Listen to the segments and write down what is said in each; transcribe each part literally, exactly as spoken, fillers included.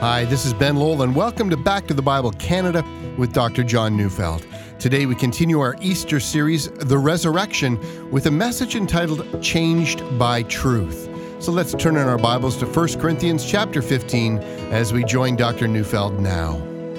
Hi, this is Ben Lowell, and welcome to Back to the Bible Canada with Doctor John Neufeld. Today we continue our Easter series, The Resurrection, with a message entitled Changed by Truth. So let's turn in our Bibles to First Corinthians chapter fifteen as we join Doctor Neufeld now.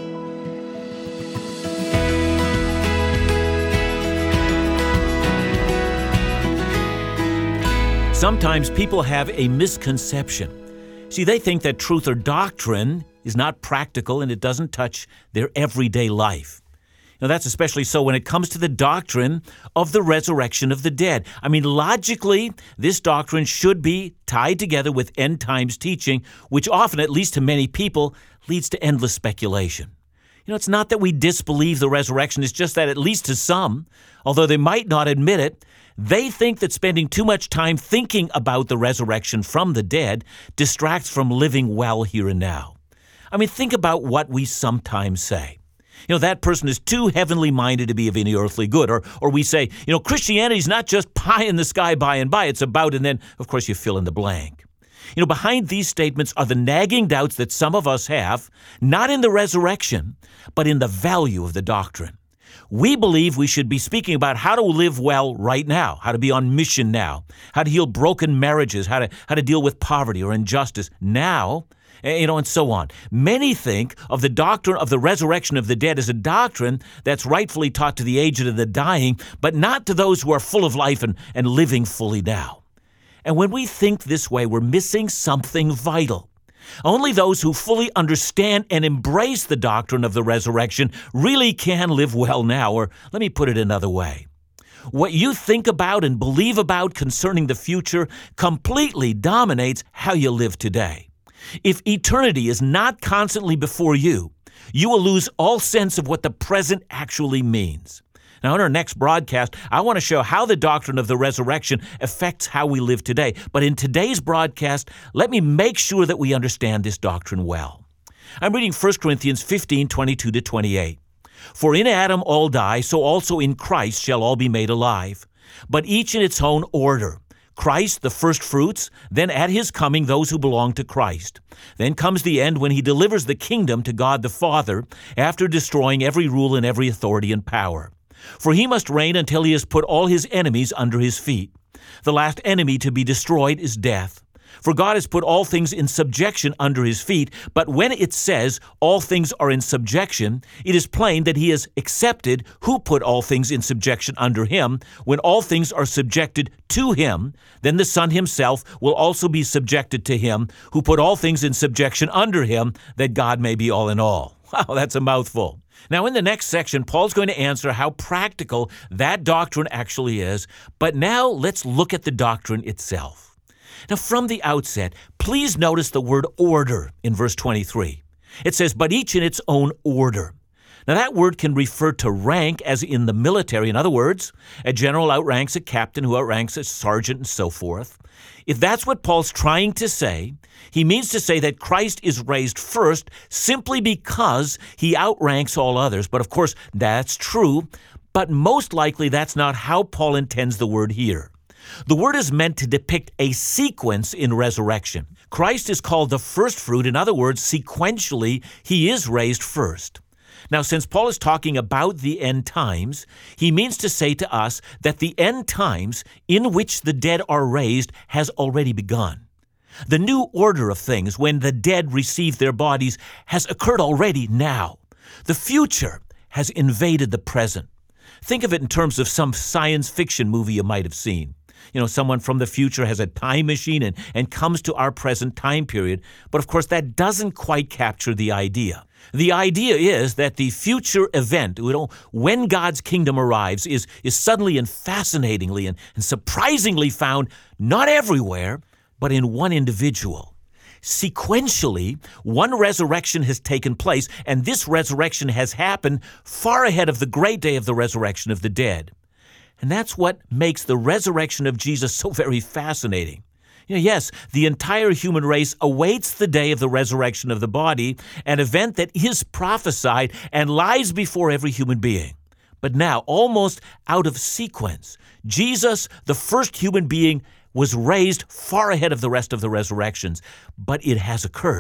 Sometimes people have a misconception. See, they think that truth or doctrine is not practical and it doesn't touch their everyday life. Now, that's especially so when it comes to the doctrine of the resurrection of the dead. I mean, logically, this doctrine should be tied together with end times teaching, which often, at least to many people, leads to endless speculation. You know, it's not that we disbelieve the resurrection, it's just that, at least to some, although they might not admit it, they think that spending too much time thinking about the resurrection from the dead distracts from living well here and now. I mean, think about what we sometimes say. You know, that person is too heavenly minded to be of any earthly good. Or or we say, you know, Christianity is not just pie in the sky by and by. It's about, and then, of course, you fill in the blank. You know, behind these statements are the nagging doubts that some of us have, not in the resurrection, but in the value of the doctrine. We believe we should be speaking about how to live well right now, how to be on mission now, how to heal broken marriages, how to how to deal with poverty or injustice now, you know, and so on. Many think of the doctrine of the resurrection of the dead as a doctrine that's rightfully taught to the aged and the dying, but not to those who are full of life and, and living fully now. And when we think this way, we're missing something vital. Only those who fully understand and embrace the doctrine of the resurrection really can live well now, or let me put it another way. What you think about and believe about concerning the future completely dominates how you live today. If eternity is not constantly before you, you will lose all sense of what the present actually means. Now, in our next broadcast, I want to show how the doctrine of the resurrection affects how we live today. But in today's broadcast, let me make sure that we understand this doctrine well. I'm reading First Corinthians fifteen, twenty-two to twenty-eight. For in Adam all die, so also in Christ shall all be made alive, but each in its own order. Christ, the first fruits, then at his coming those who belong to Christ. Then comes the end when he delivers the kingdom to God the Father, after destroying every rule and every authority and power. For he must reign until he has put all his enemies under his feet. The last enemy to be destroyed is death. For God has put all things in subjection under his feet, but when it says all things are in subjection, it is plain that he has accepted who put all things in subjection under him. When all things are subjected to him, then the Son himself will also be subjected to him who put all things in subjection under him, that God may be all in all. Wow, that's a mouthful. Now, in the next section, Paul's going to answer how practical that doctrine actually is, but now let's look at the doctrine itself. Now, from the outset, please notice the word order in verse twenty-three. It says, but each in its own order. Now, that word can refer to rank as in the military. In other words, a general outranks a captain who outranks a sergeant and so forth. If that's what Paul's trying to say, he means to say that Christ is raised first simply because he outranks all others. But of course, that's true, but most likely that's not how Paul intends the word here. The word is meant to depict a sequence in resurrection. Christ is called the first fruit. In other words, sequentially, he is raised first. Now, since Paul is talking about the end times, he means to say to us that the end times in which the dead are raised has already begun. The new order of things, when the dead receive their bodies, has occurred already now. The future has invaded the present. Think of it in terms of some science fiction movie you might have seen. You know, someone from the future has a time machine and, and comes to our present time period. But of course, that doesn't quite capture the idea. The idea is that the future event, you know, when God's kingdom arrives, is, is suddenly and fascinatingly and, and surprisingly found not everywhere, but in one individual. Sequentially, one resurrection has taken place, and this resurrection has happened far ahead of the great day of the resurrection of the dead. And that's what makes the resurrection of Jesus so very fascinating. You know, yes, the entire human race awaits the day of the resurrection of the body, an event that is prophesied and lies before every human being. But now, almost out of sequence, Jesus, the first human being, was raised far ahead of the rest of the resurrections, but it has occurred.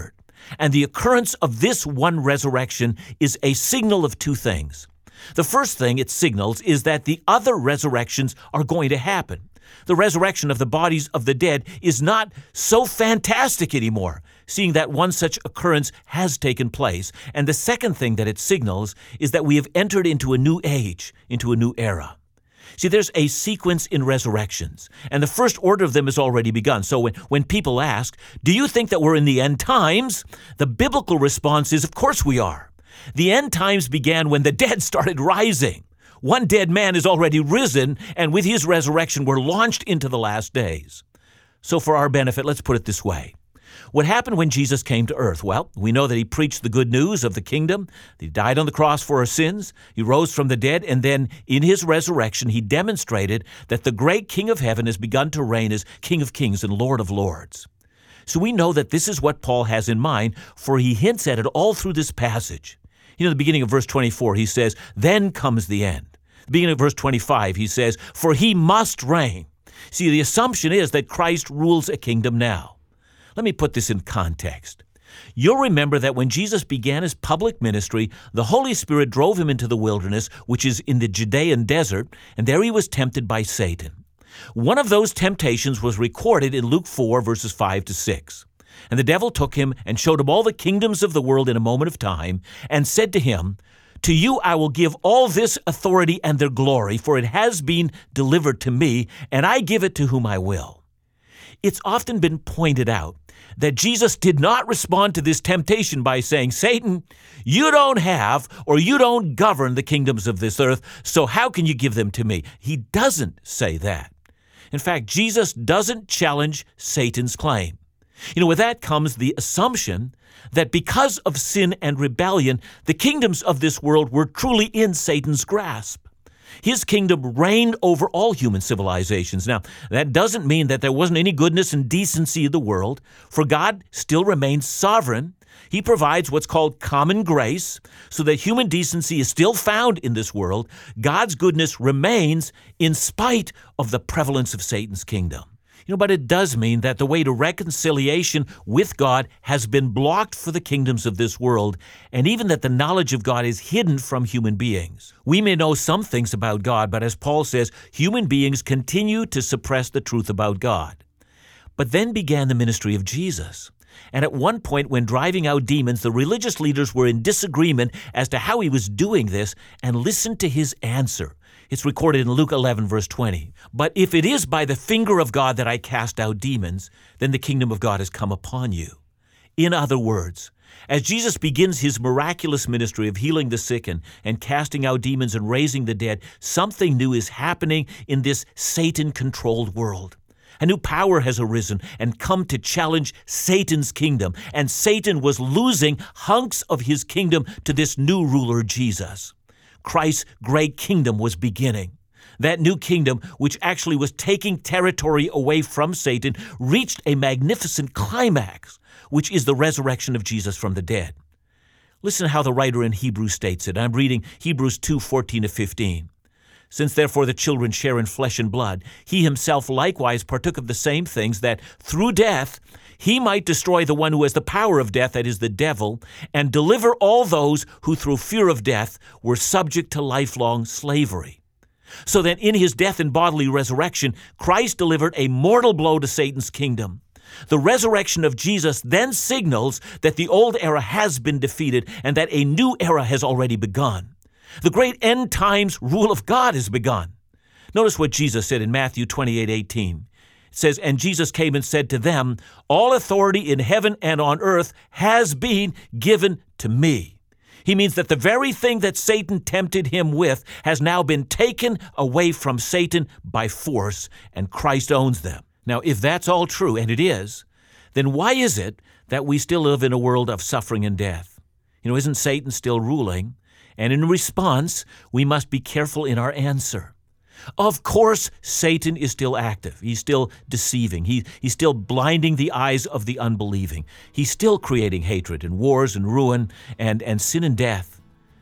And the occurrence of this one resurrection is a signal of two things. The first thing it signals is that the other resurrections are going to happen. The resurrection of the bodies of the dead is not so fantastic anymore, seeing that one such occurrence has taken place. And the second thing that it signals is that we have entered into a new age, into a new era. See, there's a sequence in resurrections, and the first order of them has already begun. So when, when people ask, do you think that we're in the end times? The biblical response is, of course we are. The end times began when the dead started rising. One dead man is already risen, and with his resurrection, we're launched into the last days. So for our benefit, let's put it this way. What happened when Jesus came to earth? Well, we know that he preached the good news of the kingdom. He died on the cross for our sins. He rose from the dead, and then in his resurrection, he demonstrated that the great King of heaven has begun to reign as King of kings and Lord of lords. So we know that this is what Paul has in mind, for he hints at it all through this passage. You know, the beginning of verse twenty-four, he says, then comes the end. The beginning of verse twenty-five, he says, for he must reign. See, the assumption is that Christ rules a kingdom now. Let me put this in context. You'll remember that when Jesus began his public ministry, the Holy Spirit drove him into the wilderness, which is in the Judean desert, and there he was tempted by Satan. One of those temptations was recorded in Luke four, verses five to six. And the devil took him and showed him all the kingdoms of the world in a moment of time, and said to him, to you I will give all this authority and their glory, for it has been delivered to me, and I give it to whom I will. It's often been pointed out that Jesus did not respond to this temptation by saying, Satan, you don't have or you don't govern the kingdoms of this earth, so how can you give them to me? He doesn't say that. In fact, Jesus doesn't challenge Satan's claim. You know, with that comes the assumption that because of sin and rebellion, the kingdoms of this world were truly in Satan's grasp. His kingdom reigned over all human civilizations. Now, that doesn't mean that there wasn't any goodness and decency in the world, for God still remains sovereign. He provides what's called common grace, so that human decency is still found in this world. God's goodness remains in spite of the prevalence of Satan's kingdom. You know, but it does mean that the way to reconciliation with God has been blocked for the kingdoms of this world, and even that the knowledge of God is hidden from human beings. We may know some things about God, but as Paul says, human beings continue to suppress the truth about God. But then began the ministry of Jesus. And at one point, when driving out demons, the religious leaders were in disagreement as to how he was doing this, and listened to his answer. It's recorded in Luke eleven, verse twenty. But if it is by the finger of God that I cast out demons, then the kingdom of God has come upon you. In other words, as Jesus begins his miraculous ministry of healing the sick and, and casting out demons and raising the dead, something new is happening in this Satan-controlled world. A new power has arisen and come to challenge Satan's kingdom, and Satan was losing hunks of his kingdom to this new ruler, Jesus. Christ's great kingdom was beginning. That new kingdom, which actually was taking territory away from Satan, reached a magnificent climax, which is the resurrection of Jesus from the dead. Listen how the writer in Hebrews states it. I'm reading Hebrews two, fourteen to fifteen. Since therefore the children share in flesh and blood, he himself likewise partook of the same things, that through death he might destroy the one who has the power of death, that is the devil, and deliver all those who through fear of death were subject to lifelong slavery. So that in his death and bodily resurrection, Christ delivered a mortal blow to Satan's kingdom. The resurrection of Jesus then signals that the old era has been defeated and that a new era has already begun. The great end times rule of God has begun. Notice what Jesus said in Matthew twenty-eight, eighteen. It says, and Jesus came and said to them, all authority in heaven and on earth has been given to me. He means that the very thing that Satan tempted him with has now been taken away from Satan by force, and Christ owns them. Now, if that's all true, and it is, then why is it that we still live in a world of suffering and death? You know, isn't Satan still ruling? And in response, we must be careful in our answer. Of course, Satan is still active. He's still deceiving. He, he's still blinding the eyes of the unbelieving. He's still creating hatred and wars and ruin and, and sin and death.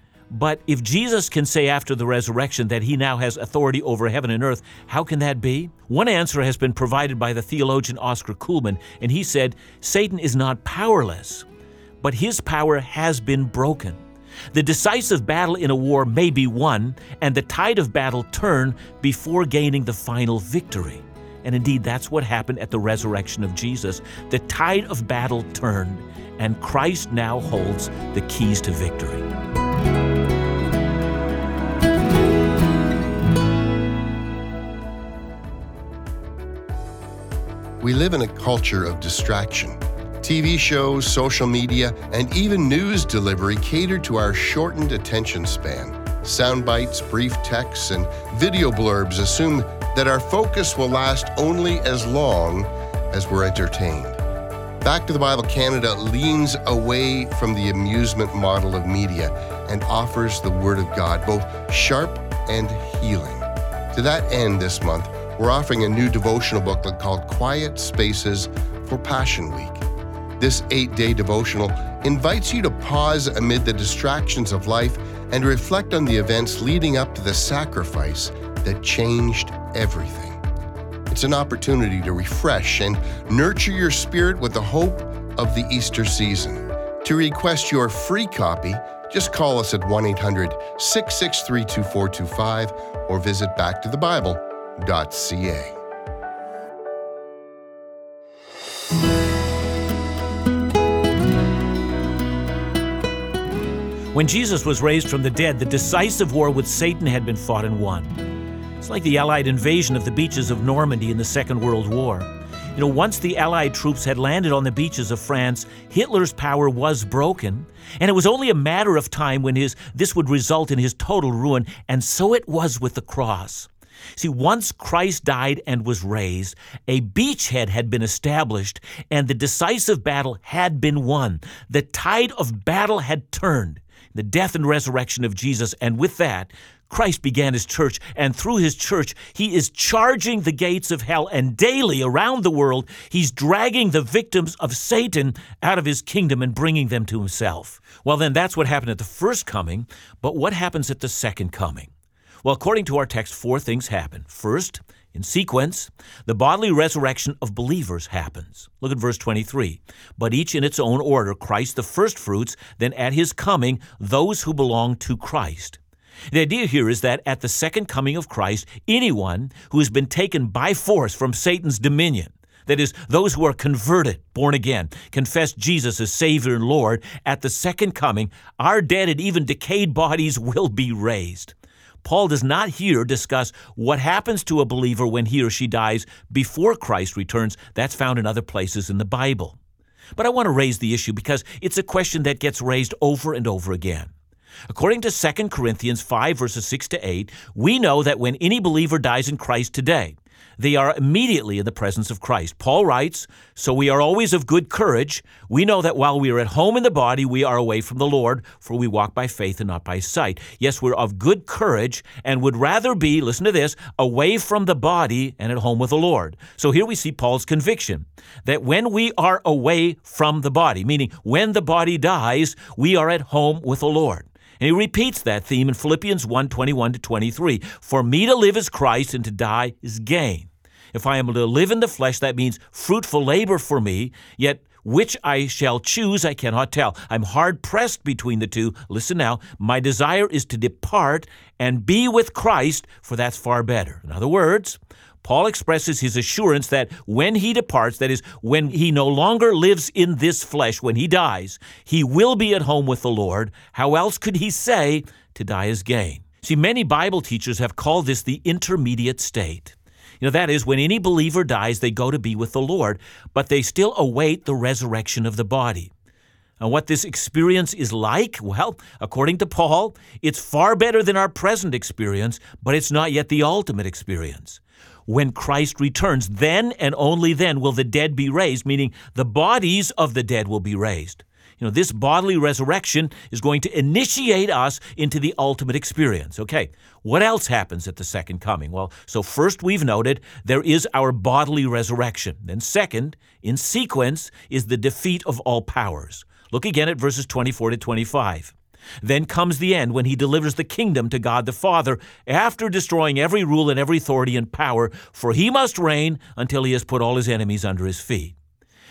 But if Jesus can say after the resurrection that he now has authority over heaven and earth, how can that be? One answer has been provided by the theologian Oscar Kuhlman, and he said, Satan is not powerless, but his power has been broken. The decisive battle in a war may be won, and the tide of battle turn before gaining the final victory. And indeed, that's what happened at the resurrection of Jesus. The tide of battle turned, and Christ now holds the keys to victory. We live in a culture of distraction. T V shows, social media, and even news delivery cater to our shortened attention span. Sound bites, brief texts, and video blurbs assume that our focus will last only as long as we're entertained. Back to the Bible Canada leans away from the amusement model of media and offers the Word of God, both sharp and healing. To that end, this month, we're offering a new devotional booklet called Quiet Spaces for Passion Week. This eight-day devotional invites you to pause amid the distractions of life and reflect on the events leading up to the sacrifice that changed everything. It's an opportunity to refresh and nurture your spirit with the hope of the Easter season. To request your free copy, just call us at one eight hundred, six six three, two four two five or visit back to the bible dot c a. When Jesus was raised from the dead, the decisive war with Satan had been fought and won. It's like the Allied invasion of the beaches of Normandy in the Second World War. You know, once the Allied troops had landed on the beaches of France, Hitler's power was broken, and it was only a matter of time when his this would result in his total ruin, and so it was with the cross. See, once Christ died and was raised, a beachhead had been established, and the decisive battle had been won. The tide of battle had turned. The death and resurrection of Jesus, and with that, Christ began his church, and through his church, he is charging the gates of hell, and daily around the world, he's dragging the victims of Satan out of his kingdom and bringing them to himself. Well, then that's what happened at the first coming, but what happens at the second coming? Well, according to our text, four things happen. First, in sequence, the bodily resurrection of believers happens. Look at verse twenty-three. But each in its own order, Christ the firstfruits, then at his coming, those who belong to Christ. The idea here is that at the second coming of Christ, anyone who has been taken by force from Satan's dominion, that is, those who are converted, born again, confess Jesus as Savior and Lord, at the second coming, our dead and even decayed bodies will be raised. Paul does not here discuss what happens to a believer when he or she dies before Christ returns. That's found in other places in the Bible. But I want to raise the issue because it's a question that gets raised over and over again. According to Second Corinthians five, verses six to eight, we know that when any believer dies in Christ today, they are immediately in the presence of Christ. Paul writes, "So we are always of good courage. We know that while we are at home in the body, we are away from the Lord, for we walk by faith and not by sight." Yes, we're of good courage and would rather be, listen to this, away from the body and at home with the Lord. So here we see Paul's conviction that when we are away from the body, meaning when the body dies, we are at home with the Lord. And he repeats that theme in Philippians one, twenty-one to twenty-three. For me to live is Christ, and to die is gain. If I am to live in the flesh, that means fruitful labor for me, yet which I shall choose I cannot tell. I'm hard-pressed between the two. Listen now, my desire is to depart and be with Christ, for that's far better. In other words, Paul expresses his assurance that when he departs, that is, when he no longer lives in this flesh, when he dies, he will be at home with the Lord. How else could he say, to die is gain? See, many Bible teachers have called this the intermediate state. You know, that is, when any believer dies, they go to be with the Lord, but they still await the resurrection of the body. And what this experience is like, well, according to Paul, it's far better than our present experience, but it's not yet the ultimate experience. When Christ returns, then and only then will the dead be raised, meaning the bodies of the dead will be raised. You know, this bodily resurrection is going to initiate us into the ultimate experience. Okay, what else happens at the second coming? Well, so first we've noted there is our bodily resurrection. Then second, in sequence, is the defeat of all powers. Look again at verses twenty-four to twenty-five. Then comes the end when he delivers the kingdom to God the Father after destroying every rule and every authority and power, for he must reign until he has put all his enemies under his feet.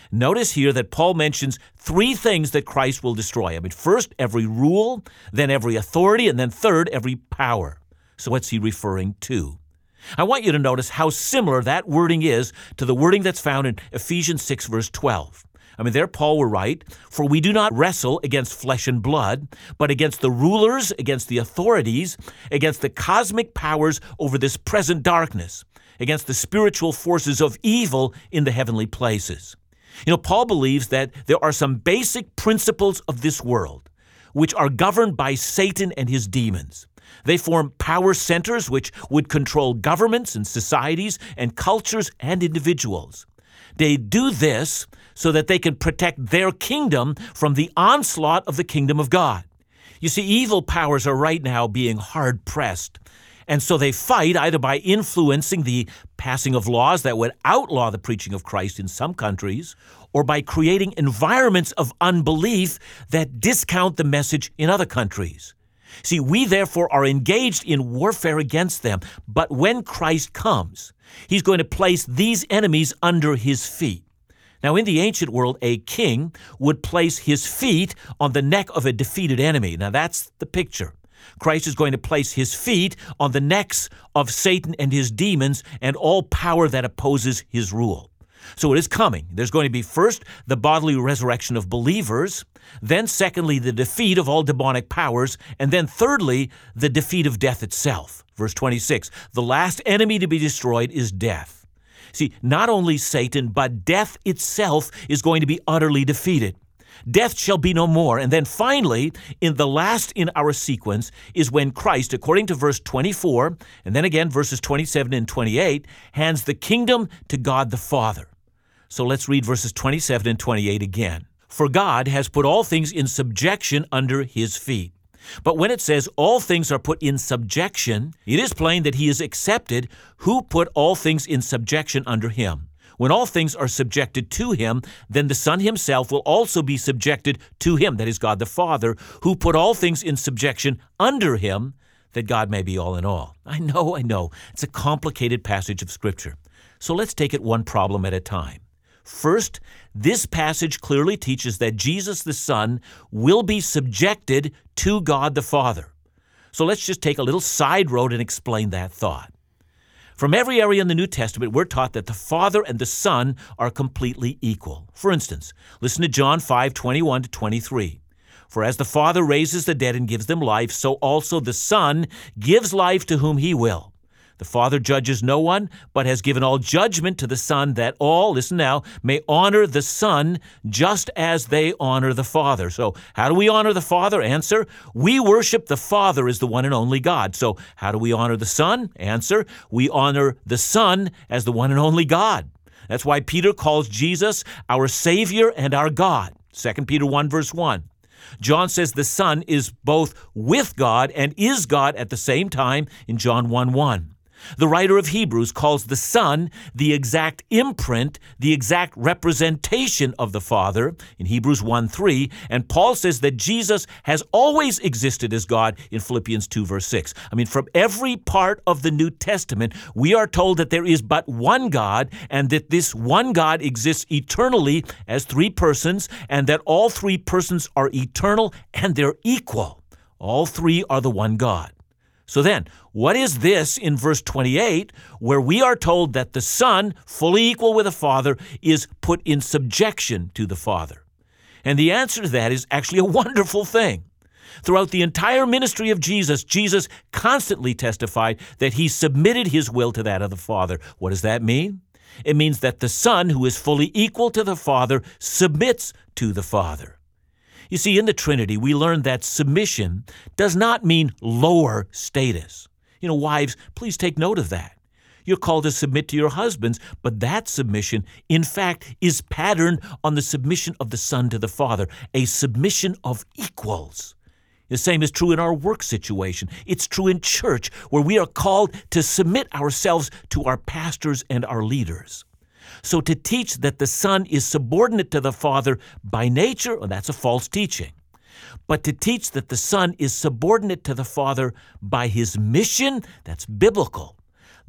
Notice here that Paul mentions three things that Christ will destroy. I mean, first, every rule, then every authority, and then third, every power. So what's he referring to? I want you to notice how similar that wording is to the wording that's found in Ephesians six, verse twelve. I mean, there Paul will write, "For we do not wrestle against flesh and blood, but against the rulers, against the authorities, against the cosmic powers over this present darkness, against the spiritual forces of evil in the heavenly places." You know, Paul believes that there are some basic principles of this world which are governed by Satan and his demons. They form power centers which would control governments and societies and cultures and individuals. They do this so that they can protect their kingdom from the onslaught of the kingdom of God. You see, evil powers are right now being hard-pressed, and so they fight either by influencing the passing of laws that would outlaw the preaching of Christ in some countries, or by creating environments of unbelief that discount the message in other countries. See, we therefore are engaged in warfare against them, but when Christ comes, he's going to place these enemies under his feet. Now, in the ancient world, a king would place his feet on the neck of a defeated enemy. Now, that's the picture. Christ is going to place his feet on the necks of Satan and his demons and all power that opposes his rule. So it is coming. There's going to be first the bodily resurrection of believers, then secondly the defeat of all demonic powers, and then thirdly the defeat of death itself. Verse twenty-six, the last enemy to be destroyed is death. See, not only Satan, but death itself is going to be utterly defeated. Death shall be no more. And then finally, in the last in our sequence is when Christ, according to verse twenty-four, and then again verses twenty-seven and twenty-eight, hands the kingdom to God the Father. So let's read verses twenty-seven and twenty-eight again. For God has put all things in subjection under his feet. But when it says all things are put in subjection, it is plain that he is accepted who put all things in subjection under him. When all things are subjected to him, then the Son himself will also be subjected to him, that is God the Father, who put all things in subjection under him, that God may be all in all. I know, I know, it's a complicated passage of Scripture. So let's take it one problem at a time. First, this passage clearly teaches that Jesus the Son will be subjected to God the Father. So let's just take a little side road and explain that thought. From every area in the New Testament, we're taught that the Father and the Son are completely equal. For instance, listen to John five, twenty-one to twenty-three. For as the Father raises the dead and gives them life, so also the Son gives life to whom he will. The Father judges no one, but has given all judgment to the Son, that all, listen now, may honor the Son just as they honor the Father. So how do we honor the Father? Answer, we worship the Father as the one and only God. So how do we honor the Son? Answer, we honor the Son as the one and only God. That's why Peter calls Jesus our Savior and our God. Second Peter one, verse one. John says the Son is both with God and is God at the same time in John one, one. The writer of Hebrews calls the Son the exact imprint, the exact representation of the Father in Hebrews one, three, and Paul says that Jesus has always existed as God in Philippians two, verse six. I mean, from every part of the New Testament, we are told that there is but one God, and that this one God exists eternally as three persons, and that all three persons are eternal and they're equal. All three are the one God. So then, what is this in verse twenty-eight, where we are told that the Son, fully equal with the Father, is put in subjection to the Father? And the answer to that is actually a wonderful thing. Throughout the entire ministry of Jesus, Jesus constantly testified that he submitted his will to that of the Father. What does that mean? It means that the Son, who is fully equal to the Father, submits to the Father. You see, in the Trinity, we learn that submission does not mean lower status. You know, wives, please take note of that. You're called to submit to your husbands, but that submission, in fact, is patterned on the submission of the Son to the Father, a submission of equals. The same is true in our work situation. It's true in church, where we are called to submit ourselves to our pastors and our leaders. So to teach that the Son is subordinate to the Father by nature, well, that's a false teaching. But to teach that the Son is subordinate to the Father by his mission, that's biblical.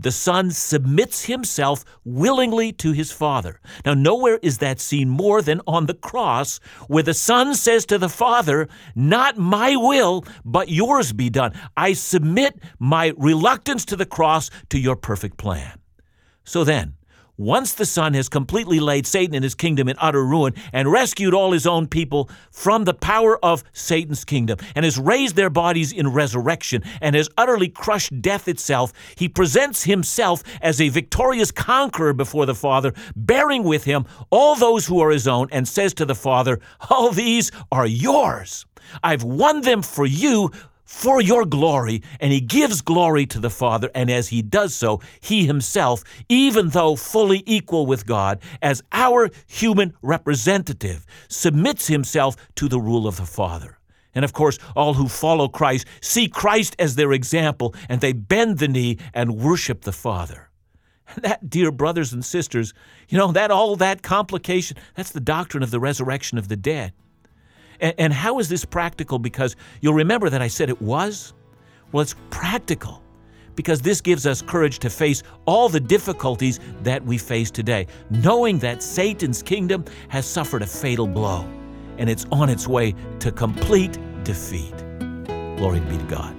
the Son submits himself willingly to his Father. Now, nowhere is that seen more than on the cross, where the Son says to the Father, "Not my will, but yours be done. I submit my reluctance to the cross to your perfect plan." So then, once the Son has completely laid Satan and his kingdom in utter ruin and rescued all his own people from the power of Satan's kingdom and has raised their bodies in resurrection and has utterly crushed death itself, he presents himself as a victorious conqueror before the Father, bearing with him all those who are his own, and says to the Father, "All these are yours. I've won them for you, for your glory," and he gives glory to the Father, and as he does so, he himself, even though fully equal with God, as our human representative, submits himself to the rule of the Father. And of course, all who follow Christ see Christ as their example, and they bend the knee and worship the Father. That, dear brothers and sisters, you know, that all that complication, that's the doctrine of the resurrection of the dead. And how is this practical? Because you'll remember that I said it was. Well, it's practical because this gives us courage to face all the difficulties that we face today, knowing that Satan's kingdom has suffered a fatal blow and it's on its way to complete defeat. Glory be to God.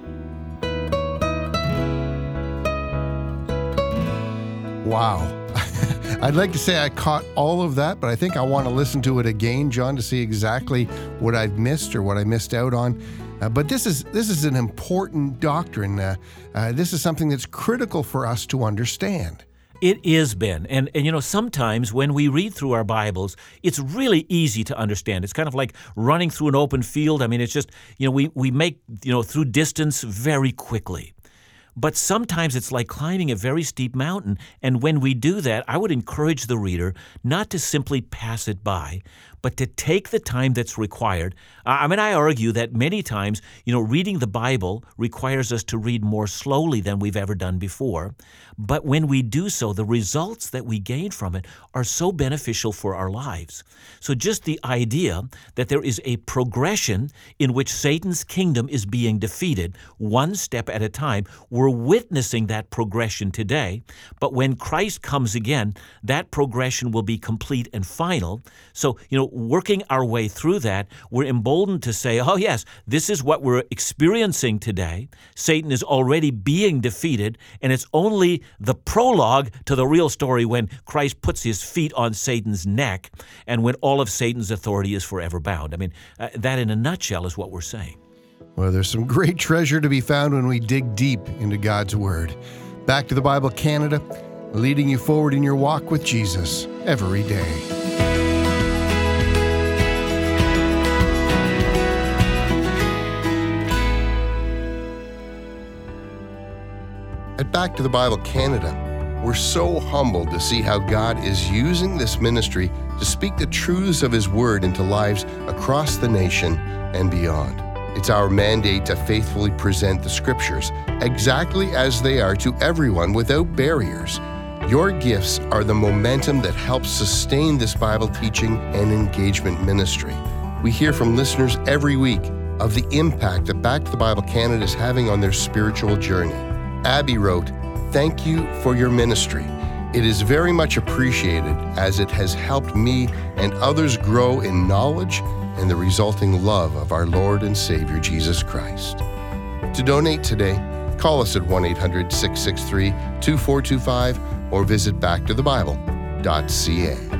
Wow. I'd like to say I caught all of that, but I think I want to listen to it again, John, to see exactly what I've missed or what I missed out on. Uh, but this is this is an important doctrine. Uh, uh, this is something that's critical for us to understand. It is, Ben. And, and, you know, sometimes when we read through our Bibles, it's really easy to understand. It's kind of like running through an open field. I mean, it's just, you know, we, we make, you know, through distance very quickly. But sometimes it's like climbing a very steep mountain, and when we do that, I would encourage the reader not to simply pass it by, but to take the time that's required. I mean, I argue that many times, you know, reading the Bible requires us to read more slowly than we've ever done before. But when we do so, the results that we gain from it are so beneficial for our lives. So just the idea that there is a progression in which Satan's kingdom is being defeated, one step at a time, we're witnessing that progression today. But when Christ comes again, that progression will be complete and final. So, you know, working our way through that, we're emboldened to say, oh yes, this is what we're experiencing today. Satan is already being defeated, and it's only the prologue to the real story when Christ puts his feet on Satan's neck and when all of Satan's authority is forever bound. I mean, uh, that in a nutshell is what we're saying. Well, there's some great treasure to be found when we dig deep into God's Word. Back to the Bible Canada, leading you forward in your walk with Jesus every day. At Back to the Bible Canada, we're so humbled to see how God is using this ministry to speak the truths of His Word into lives across the nation and beyond. It's our mandate to faithfully present the Scriptures exactly as they are to everyone without barriers. Your gifts are the momentum that helps sustain this Bible teaching and engagement ministry. We hear from listeners every week of the impact that Back to the Bible Canada is having on their spiritual journey. Abby wrote, "Thank you for your ministry. It is very much appreciated as it has helped me and others grow in knowledge and the resulting love of our Lord and Savior Jesus Christ." To donate today, call us at one eight hundred, six six three, two four two five or visit back to the bible dot c a.